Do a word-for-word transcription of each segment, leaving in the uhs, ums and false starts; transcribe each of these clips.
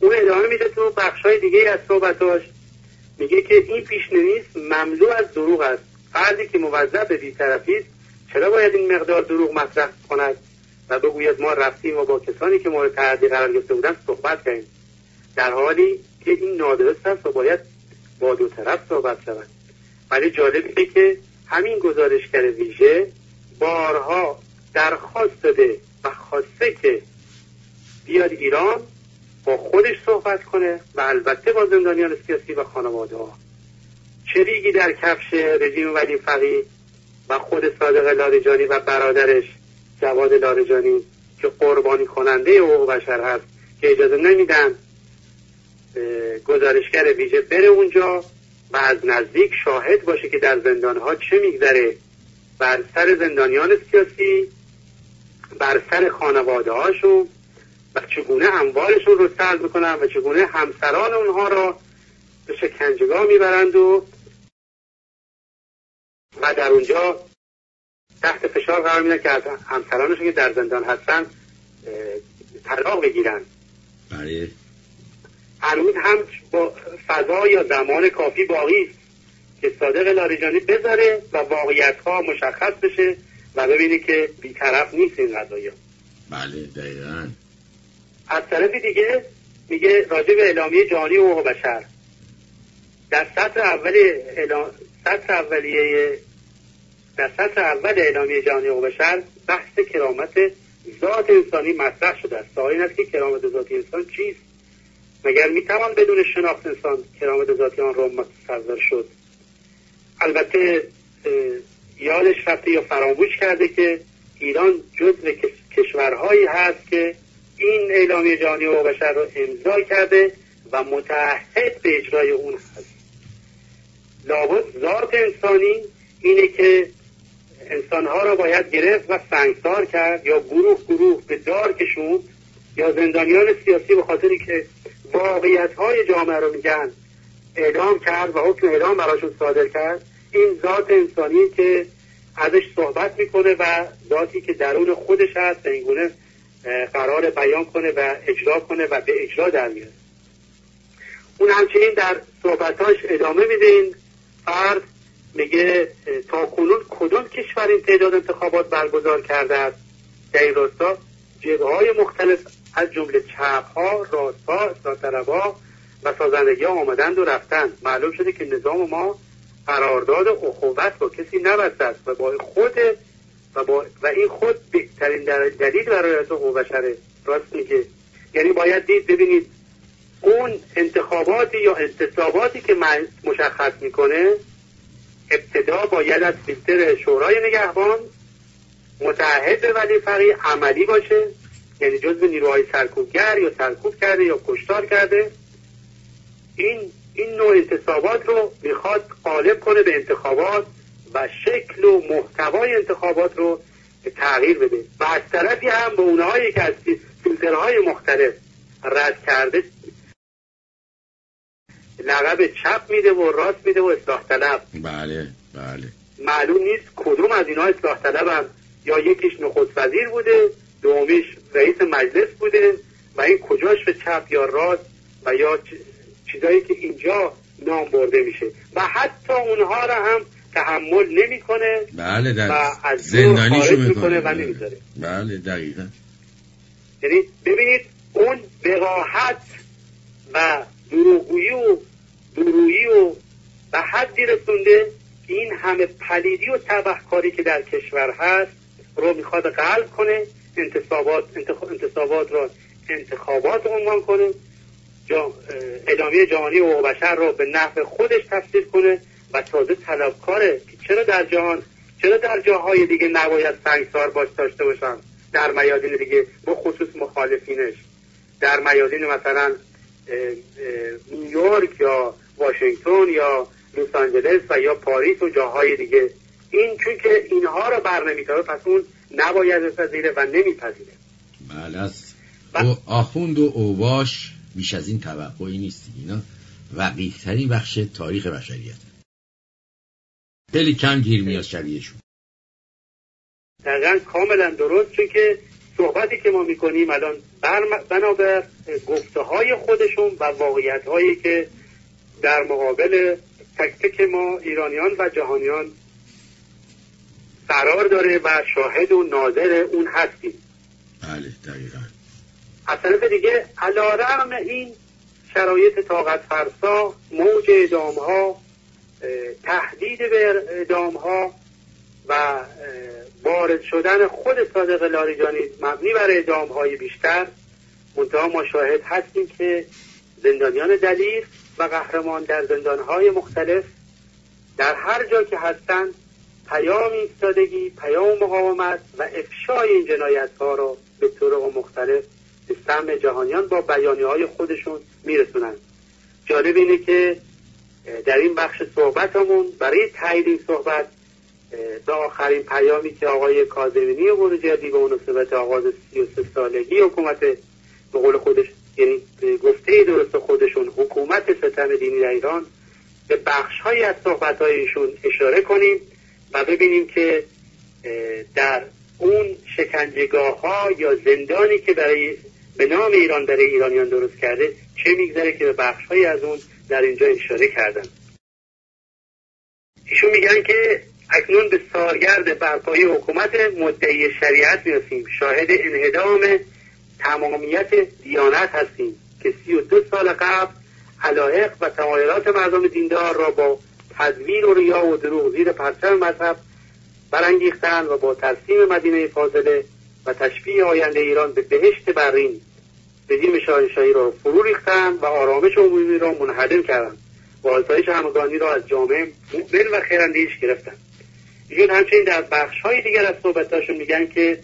اون ادامه میده تو بخشای دیگه از صحبتاش، میگه که این پیش‌نویس مملو از دروغ است. فردی که موظف به بی‌طرفی است چرا باید این مقدار دروغ مطرح کند و بگوید ما رفتیم و با کسانی که مورد تعدی قرار گرفته بودند صحبت کردیم، در حالی که این نادرست است و باید با دو طرف صحبت شود. ولی جالبه که همین گزارشگر ویژه بارها درخواست داده و خواسته که بیاد ایران با خودش صحبت کنه و البته با زندانیان سیاسی و خانواده ها. چه ریگی در کفش رژیم ولی فقیه و خود صادق لاریجانی و برادرش جواد لاریجانی که قربانی کننده حقوق بشر هست که اجازه نمیدن گزارشگر ویژه بره اونجا و از نزدیک شاهد باشه که در زندانها چه میگذره بر سر زندانیان سیاسی، بر سر خانواده هاشون و چگونه اموالشون رو سلب میکنن و چگونه همسران اونها را به شکنجهگاه میبرند و و در اونجا تحت فشار قرار میدن که از همسرانشون که در زندان هستن طلاق بگیرن. بله. هنوز هم با فضا یا زمان کافی باقی است که صادق لاریجانی بذاره و واقعیت ها مشخص بشه و ببینی که بی‌طرف نیست این قضایا. بله دقیقاً. از طرف دیگه میگه راجع به اعلامیه جهانی حقوق بشر در سطر اول اعلام سطر اولیه در سطر اول اعلامیه جهانی حقوق بشر بحث کرامت ذات انسانی مطرح شده است. سوال این است که کرامت ذات انسان چیست؟ مگر میتوان بدون شناخت انسان کرامت ذاتی آن را متصور شد؟ البته یادش رفته یا فراموش کرده که ایران جزو کشورهایی هست که این اعلامیه جهانی حقوق بشر را امضا کرده و متعهد به اجرای اون هست. لابد ذات انسانی اینه که انسانها را باید گرفت و سنگسار کرد یا گروه گروه به دار کشوند یا زندانیان سیاسی به خاطری که واقعیت‌های جامعه رو میگن اعدام کرد و حکم اعدام براشون صادر کرد. این ذات انسانی که ازش صحبت میکنه و ذاتی که درون خودش هست این گونه قرار بیان کنه و اجرا کنه و به اجرا در میاره. اون همچنین در صحبتاش ادامه میده. این فرد میگه تا کنون کدام کشور این تعداد انتخابات برگزار کرده است؟ در این راستا جبهه‌های مختلف از جمله چپ‌ها، راست‌ها، اصلاح‌طلب‌ها و سازندگی‌ها آمدند و رفتند. معلوم شده که نظام ما قرارداد اخوت با کسی نبسته است و با خود و با و این خود بهترین دلیل برای حقوق بشره. راست میگه. یعنی باید دید ببینید اون انتخاباتی یا انتصاباتی که مشخص میکنه ابتدا باید از فیلتر شورای نگهبان متعهد به ولی فقیه عملی باشه، یعنی جزو نیروهای سرکوبگر یا سرکوب کرده یا کشتار کرده. این این نوع انتصابات رو میخواد غالب کنه به انتخابات و شکل و محتوای انتخابات رو تغییر بده و از طرفی هم به اونهایی که از فیلترهای مختلف رد کرده لقب چپ میده و راست میده و اصلاح طلب. بله بله. معلوم نیست کدوم از اینا اصلاح طلب هم، یا یکیش نخست وزیر بوده، دومیش رئیس مجلس بوده و این کجاش به چپ یا راست و یا چیزایی که اینجا نام برده میشه و حتی اونها را هم تحمل نمیکنه. بله در و از زندانیشو میکنه و نمیذاره. بله دقیقاً. یعنی ببینید اون وقاحت و دروغگویی و درویی و به حدی رسونده که این همه پلیدی و تبهکاری که در کشور هست رو میخواد قلب کنه، انتصابات انتصابات را انتخابات عنوان کنه، جا اعلامیه جهانی حقوق بشر رو به نحو خودش تفسیر کنه و تازه طلبکاره که چرا در جهان چرا در جاهای دیگه نباید سنگسار باش داشته باشن، در میادین دیگه به خصوص مخالفینش، در میادین مثلا نیویورک یا واشنگتن یا لس آنجلس و یا پاریس و جاهای دیگه. این چون که اینها رو برنمی‌داره پس اون نباید بپذیره و نمیپذیره. بله است. و آخوند و اوباش بیش از این توقعی نیست. اینا وقیح‌ترین بخش تاریخ بشریت. خیلی کم گیر میاد شبیهشون. دقیقاً کاملا درست، چون که صحبتی که ما میکنیم الان بنابر گفته های خودشون و واقعیت هایی که در مقابل تک تک ما ایرانیان و جهانیان قرار داره و شاهد و ناظر اون هستیم. بله دقیقاً. از طرف دیگه علی‌رغم این شرایط طاقت فرسا، موج اعدام ها، تهدید به اعدام ها و وارد شدن خود صادق لاریجانی مبنی بر اعدام های بیشتر، منتها ما شاهد هستیم که زندانیان دلیر و قهرمان در زندان های مختلف در هر جا که هستند پیام ایستادگی، پیام مقاومت و افشای این جنایت ها را به طرق مختلف به سمع جهانیان با بیانیه های خودشون میرسونند. جالب اینه که در این بخش صحبتمون برای تایید این صحبت به آخرین پیامی که آقای کاظمینی و بروجردی به مناسبت آغاز سی و سه سالگی حکومت به قول خودش، یعنی گفته درست خودشون، حکومت ستم دینی در ایران، به بخش‌هایی از صحبت‌های ایشون اشاره کنیم و ببینیم که در اون شکنجهگاه‌ها یا زندانی که برای به نام ایران برای ایرانیان درست کرده چه میگذره که به بخش‌هایی از اون در اینجا اشاره کردن. ایشون میگن که اکنون به سالگرد برپایی حکومت مدعی شریعت میرسیم، شاهد انهدام تمامیت دیانت هستیم که سی و دو سال قبل علایق و تمایلات مردم دیندار را با تزویر و ریا و دروغ زیر پرچم مذهب برانگیختند و با ترسیم مدینه فاضله و تشبیه آینده ایران به بهشت برین رژیم شاهنشاهی را فرو ریختند و آرامش عمومی را منهدم کردند و آسایش همگانی را از جامعه مؤمن و خیراندیش گرفتند. ایشون همچنین در بخش‌های دیگر از صحبتاشون میگن که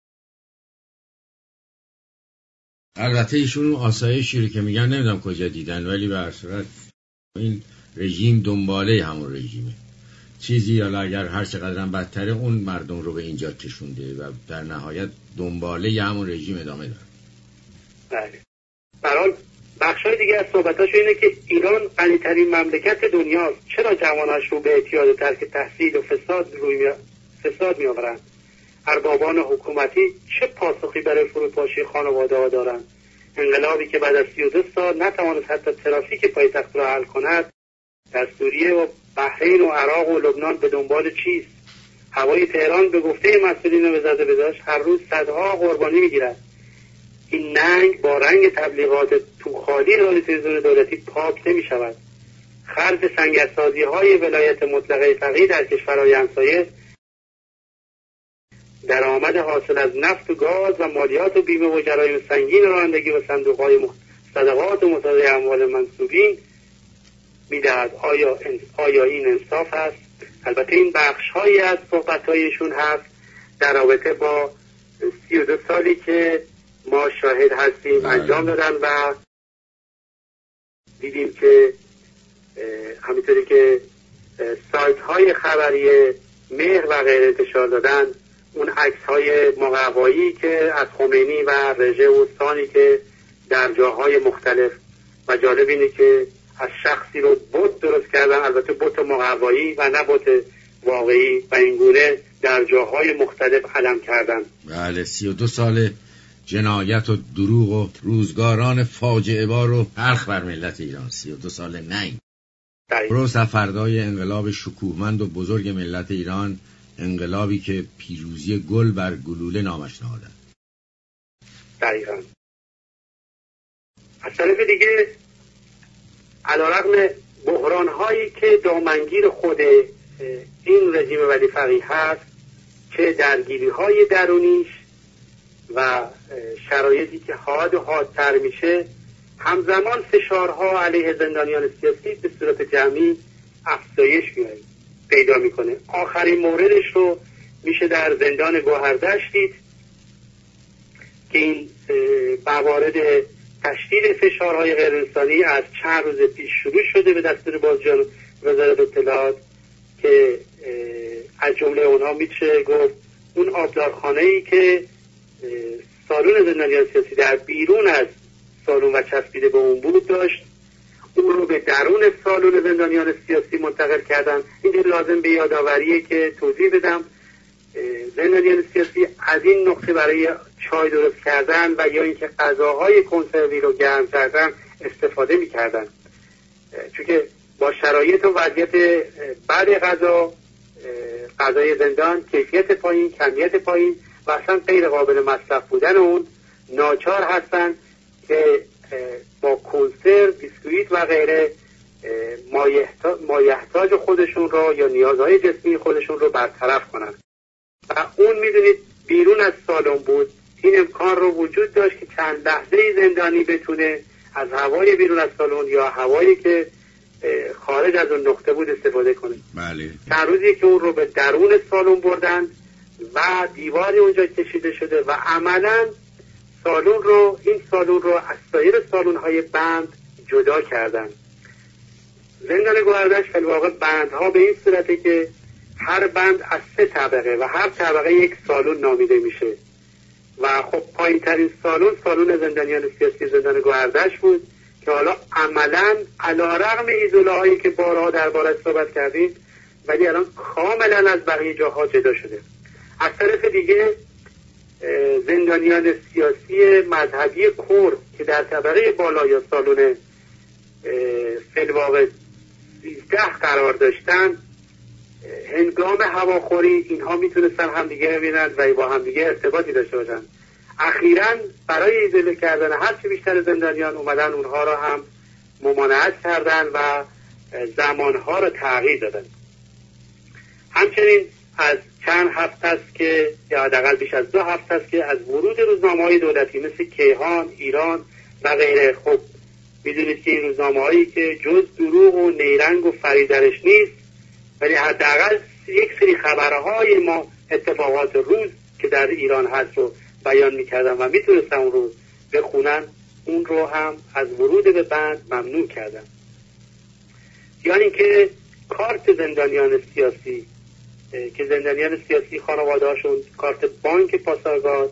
البته ایشون آسایشی رو که میگن نمیدونم کجا دیدن، ولی به هر صورت این رژیم دنباله همون رژیمه. چیزی حالا اگر هر چقدر هم بدتره اون مردم رو به اینجا کشونده و در نهایت دنباله همون رژیم ادامه داره. بله. برحال بخشای دیگه از صحبتاشو اینه که ایران غنی‌ترین مملکت دنیاست، چرا جواناش رو به اعتیاد و ترک تحصیل و فساد روی می... فساد میآورند؟ اربابان حکومتی چه پاسخی برای فروپاشی خانواده ها دارند؟ انقلابی که بعد از سی و دو سال نتوانست حتی ترافیک پایتخت را حل کند، در سوریه و بحرین و عراق و لبنان به دنبال چیست؟ هوای تهران به گفته مسئولین وزارت بهداشت هر روز صدها قربانی میگیرد. این ننگ با رنگ تبلیغات توخالی رادیو تلویزیون دولتی پاک نمی شود. خرج سنگرسازی های ولایت مطلقه فقیه در کشورهای همسایه، درآمد حاصل از نفت و گاز و مالیات و بیمه و جرایم سنگین رانندگی و صندوق های صدقات و مصادره اموال منصوبین میدهد. آیا آیا این انصاف است؟ البته این بخش هایی از صحبت هایشون هست در رابطه با سی و دو سالی که ما شاهد هستیم انجام دادن و دیدیم که همینطوری که سایت های خبری مهر و غیر انتشار دادن، اون عکس های مقوایی که از خمینی و رژه و ثانی که در جاهای مختلف، و جالب اینه که از شخصی رو بت درست کردن، البته بت مقوایی و نه بت واقعی، و این گونه در جاهای مختلف علم کردن. بله، سی و دو سال جنایت و دروغ و روزگاران فاجعه بار و حرخ بر ملت ایران. سی و دو سال ننگ برو سفردای انقلاب شکوهمند و بزرگ ملت ایران، انقلابی که پیروزی گل بر گلوله نامش نهادند. دقیقاً. از طرف دیگه علیرغم بحران هایی که دامنگیر خود این رژیم ولی فقیه هست، چه درگیری های درونیش و شرایطی که حاد و حادتر میشه، همزمان فشارها علیه زندانیان سیاسی به صورت جمعی افزایش پیدا میکنه. آخرین موردش رو میشه در زندان گوهردشت دید که این موارد تشدید فشارهای غیر انسانی از چند روز پیش شروع شده به دستور بازجویان وزارت اطلاعات، که از جمله اونها میشه گفت اون آبدارخانه‌ای که سالن زندانیان سیاسی در بیرون از سالن و چسبیده به اون بود داشت، اون رو به درون سالن زندانیان سیاسی منتقل کردن. این لازم به یادآوریه که توضیح بدم زندانیان سیاسی از این نقطه برای چای درست کردن و یا اینکه غذاهای کنسروی رو گرم کردن استفاده میکردن، چون که با شرایط و وضعیت بعد غذا، غذای زندان کیفیت پایین، کمیت پایین و اصلا غیر قابل مصرف بودن اون، ناچار هستن که با کنسرو، بیسکویت و غیره مایحتاج خودشون رو یا نیازهای جسمی خودشون رو برطرف کنن. و اون میدونید بیرون از سالن بود، این امکان رو وجود داشت که چند لحظه زندانی بتونه از هوای بیرون از سالن یا هوایی که خارج از اون نقطه بود استفاده کنه. بله. چند روزی که اون رو به درون سالن بردن و دیواری اونجا کشیده شده و عملاً سالن رو این سالن رو از سایر سالن‌های بند جدا کردن. زندان گوهردش فی الواقع بندها به این صورته که هر بند از سه طبقه و هر طبقه یک سالن نامیده میشه و خب پایین ترین سالن سالن زندانیان سیاسی زندان گوهردش بود که حالا عملاً علیرغم ایزوله هایی که بارها دربارش صحبت کردیم ولی الان کاملا از بقیه جاها جدا شده. از طرف دیگه زندانیان سیاسی مذهبی کرد که در طبقه بالا یا سالن فی الواقع سیزده قرار داشتن، هنگام هواخوری اینها میتونستن همدیگه ببینن و با همدیگه ارتباطی داشته باشن. اخیراً برای ایزوله کردن هرچی بیشتر زندانیان اومدن اونها را هم ممانعت کردن و زمانها را تغییر دادن. همچنین از چند هفته است که یا حداقل بیش از دو هفته است که از ورود روزنامه‌های دولتی مثل کیهان، ایران و غیره، خب میدونید که این روزنامه‌هایی که جز دروغ و نیرنگ و فریدرش نیست ولی حداقل یک سری خبرهای ما اتفاقات روز که در ایران هست رو بیان میکردن و میتونستن اون رو بخونن، اون رو هم از ورود به بند ممنوع کردن. یعنی که کارت زندانیان سیاسی که زندانیان سیاسی خانواده هاشون کارت بانک پاسارگاد،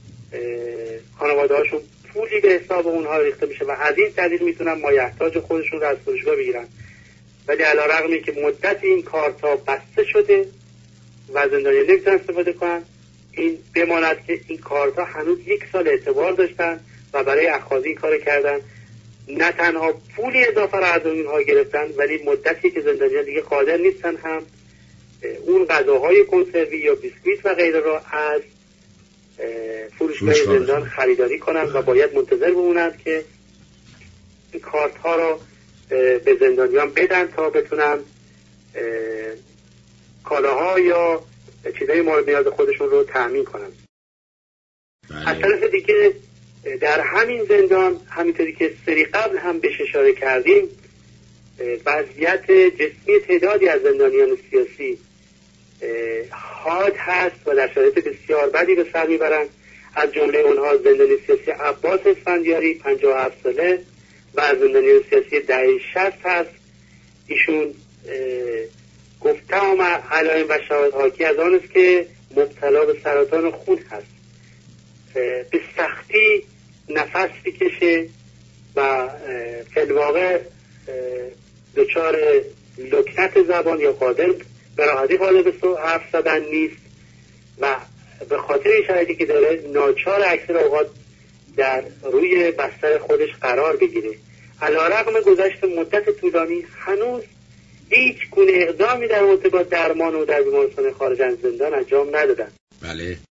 خانواده هاشون پولی به حساب اونها ریخته میشه و از این طریق میتونن مایحتاج خودشون رو از فروشگاه بگیرن. ولی علیرغم اینکه مدت این کارت ها بسته شده و زندانیان نمیتونن استفاده کنن، این بماند که این کارت ها هنوز یک سال اعتبار داشتن و برای اخاذی این کار کردن. نه تنها پولی اضافه را از اونها گرفتن ولی مدتی که زندانیان دیگه قادر نیستن هم اون غذاهای کنسروی یا بیسکویت و غیره را از فروشگاه زندان خریداری کنن و باید منتظر بمونند که این کارت ها را به زندانیان بدن تا بتونن کالاها یا چیزای مورد نیاز خودشون رو تأمین کنن. از طرف دیگه در همین زندان همینطوری که سری قبل هم بهش اشاره کردیم، وضعیت جسمی تعدادی از زندانیان سیاسی حاد هست و در شرایط بسیار بدی به سر میبرن. از جمله اونها زندانی سیاسی عباس اسفندیاری پنجاه و هفت ساله و از زندانیان سیاسی دهه شصت هست. ایشون گفتم علائم و شواهد حاکی از آن است که مبتلا به سرطان خون هست. به سختی نفس میکشه و فی الواقع دچار لکنت زبان یا قادر به راحتی قادر به حرف زدن نیست و به خاطر این شرایطی که داره ناچار اکثر اوقات در روی بستر خودش قرار بگیره. علیرغم گذشت مدت طولانی هنوز هیچ گونه اقدامی در مورد با درمان و در بیمارستان خارج از زندان انجام ندادن. بله.